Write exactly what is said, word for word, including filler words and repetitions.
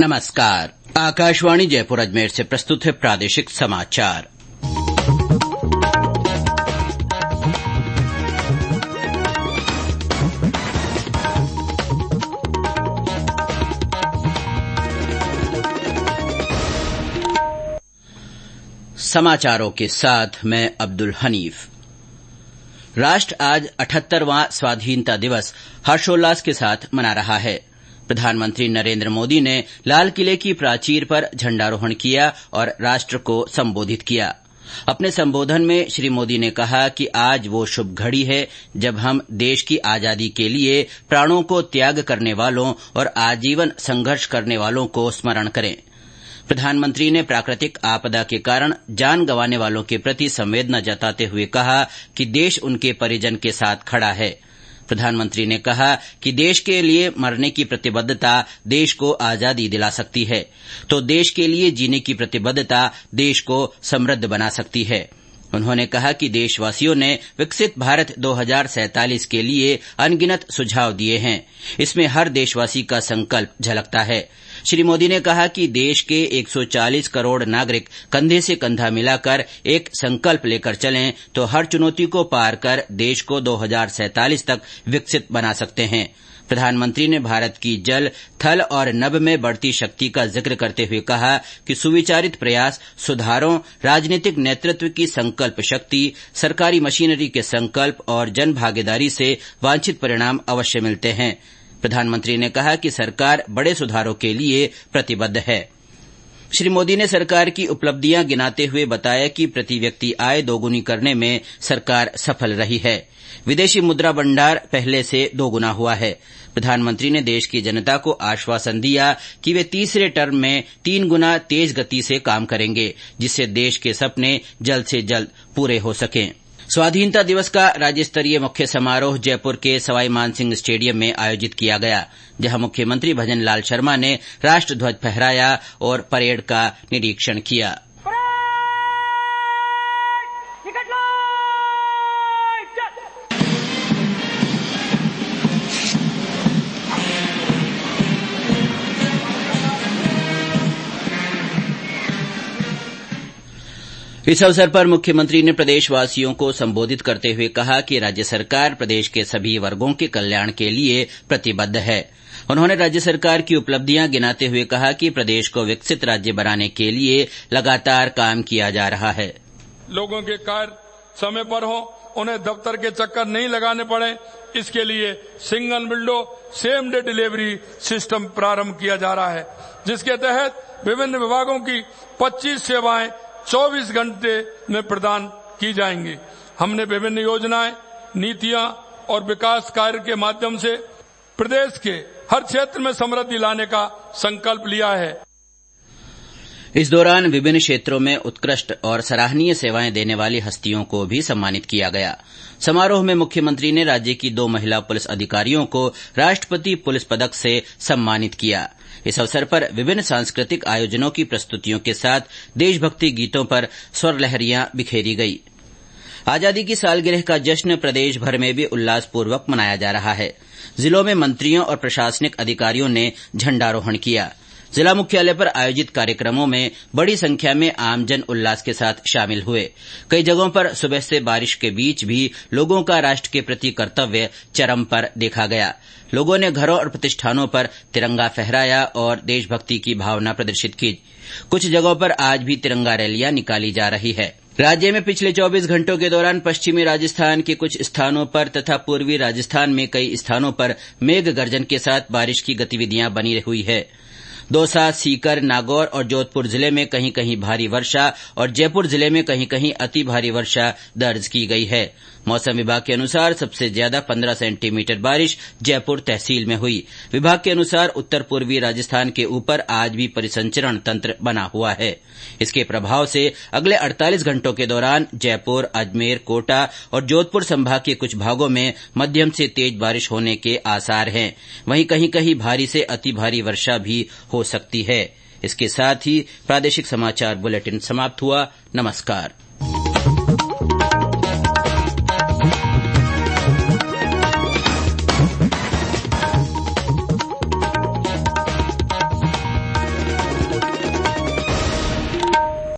नमस्कार। आकाशवाणी जयपुर अजमेर से प्रस्तुत है प्रादेशिक समाचार। समाचारों के साथ मैं अब्दुल हनीफ। राष्ट्र आज अठहत्तरवां स्वाधीनता दिवस हर्षोल्लास के साथ मना रहा है। प्रधानमंत्री नरेंद्र मोदी ने लाल किले की प्राचीर पर झंडारोहण किया और राष्ट्र को संबोधित किया। अपने संबोधन में श्री मोदी ने कहा कि आज वो शुभ घड़ी है जब हम देश की आजादी के लिए प्राणों को त्याग करने वालों और आजीवन संघर्ष करने वालों को स्मरण करें। प्रधानमंत्री ने प्राकृतिक आपदा के कारण जान गंवाने वालों के प्रति संवेदना जताते हुए कहा कि देश उनके परिजन के साथ खड़ा है। प्रधानमंत्री ने कहा कि देश के लिए मरने की प्रतिबद्धता देश को आजादी दिला सकती है, तो देश के लिए जीने की प्रतिबद्धता देश को समृद्ध बना सकती है। उन्होंने कहा कि देशवासियों ने विकसित भारत दो हज़ार सैंतालीस के लिए अनगिनत सुझाव दिए हैं। इसमें हर देशवासी का संकल्प झलकता है। श्री मोदी ने कहा कि देश के एक सौ चालीस करोड़ नागरिक कंधे से कंधा मिलाकर एक संकल्प लेकर चलें तो हर चुनौती को पार कर देश को दो हज़ार सैंतालीस तक विकसित बना सकते हैं। प्रधानमंत्री ने भारत की जल, थल और नभ में बढ़ती शक्ति का जिक्र करते हुए कहा कि सुविचारित प्रयास, सुधारों, राजनीतिक नेतृत्व की संकल्प शक्ति, सरकारी मशीनरी के संकल्प और जन भागीदारी से वांछित परिणाम अवश्य मिलते हैं। प्रधानमंत्री ने कहा कि सरकार बड़े सुधारों के लिए प्रतिबद्ध है। श्री मोदी ने सरकार की उपलब्धियां गिनाते हुए बताया कि प्रति व्यक्ति आय दोगुनी करने में सरकार सफल रही है। विदेशी मुद्रा भंडार पहले से दोगुना हुआ है। प्रधानमंत्री ने देश की जनता को आश्वासन दिया कि वे तीसरे टर्म में तीन गुना तेज गति से काम करेंगे, जिससे देश के सपने जल्द से जल्द पूरे हो सकें। स्वाधीनता दिवस का राज्य स्तरीय मुख्य समारोह जयपुर के सवाई मानसिंह स्टेडियम में आयोजित किया गया, जहां मुख्यमंत्री भजन लाल शर्मा ने राष्ट्र ध्वज फहराया और परेड का निरीक्षण किया। इस अवसर पर मुख्यमंत्री ने प्रदेशवासियों को संबोधित करते हुए कहा कि राज्य सरकार प्रदेश के सभी वर्गों के कल्याण के लिए प्रतिबद्ध है। उन्होंने राज्य सरकार की उपलब्धियां गिनाते हुए कहा कि प्रदेश को विकसित राज्य बनाने के लिए लगातार काम किया जा रहा है। लोगों के कार्य समय पर हो, उन्हें दफ्तर के चक्कर नहीं लगाने पड़े, इसके लिए single window same day delivery system प्रारंभ किया जा रहा है, जिसके तहत विभिन्न विभागों की पच्चीस सेवाएं चौबीस घंटे में प्रदान की जाएंगी। हमने विभिन्न योजनाएं, नीतियां और विकास कार्य के माध्यम से प्रदेश के हर क्षेत्र में समृद्धि लाने का संकल्प लिया है। इस दौरान विभिन्न क्षेत्रों में उत्कृष्ट और सराहनीय सेवाएं देने वाली हस्तियों को भी सम्मानित किया गया। समारोह में मुख्यमंत्री ने राज्य की दो महिला पुलिस अधिकारियों को राष्ट्रपति पुलिस पदक से सम्मानित किया। इस अवसर पर विभिन्न सांस्कृतिक आयोजनों की प्रस्तुतियों के साथ देशभक्ति गीतों पर स्वर लहरियां बिखेरी गई। आजादी की सालगिरह का जश्न प्रदेश भर में भी उल्लासपूर्वक मनाया जा रहा है। जिलों में मंत्रियों और प्रशासनिक अधिकारियों ने झंडारोहण किया। जिला मुख्यालय पर आयोजित कार्यक्रमों में बड़ी संख्या में आमजन उल्लास के साथ शामिल हुए। कई जगहों पर सुबह से बारिश के बीच भी लोगों का राष्ट्र के प्रति कर्तव्य चरम पर देखा गया। लोगों ने घरों और प्रतिष्ठानों पर तिरंगा फहराया और देशभक्ति की भावना प्रदर्शित की। कुछ जगहों पर आज भी तिरंगा रैलियां निकाली जा रही है। राज्य में पिछले चौबीस घंटों के दौरान पश्चिमी राजस्थान के कुछ स्थानों पर तथा पूर्वी राजस्थान में कई स्थानों पर मेघ गर्जन के साथ बारिश की गतिविधियां बनी हुई है। दौसा, सीकर, नागौर और जोधपुर जिले में कहीं कहीं भारी वर्षा और जयपुर जिले में कहीं कहीं अति भारी वर्षा दर्ज की गई है। मौसम विभाग के अनुसार सबसे ज्यादा पंद्रह सेंटीमीटर बारिश जयपुर तहसील में हुई। विभाग के अनुसार उत्तर पूर्वी राजस्थान के ऊपर आज भी परिसंचरण तंत्र बना हुआ है। इसके प्रभाव से अगले अड़तालीस घंटों के दौरान जयपुर, अजमेर, कोटा और जोधपुर संभाग के कुछ भागों में मध्यम से तेज बारिश होने के आसार हैं। वहीं कहीं कहीं भारी से अति भारी वर्षा भी हो सकती है। इसके साथ ही प्रादेशिक समाचार बुलेटिन समाप्त हुआ। नमस्कार।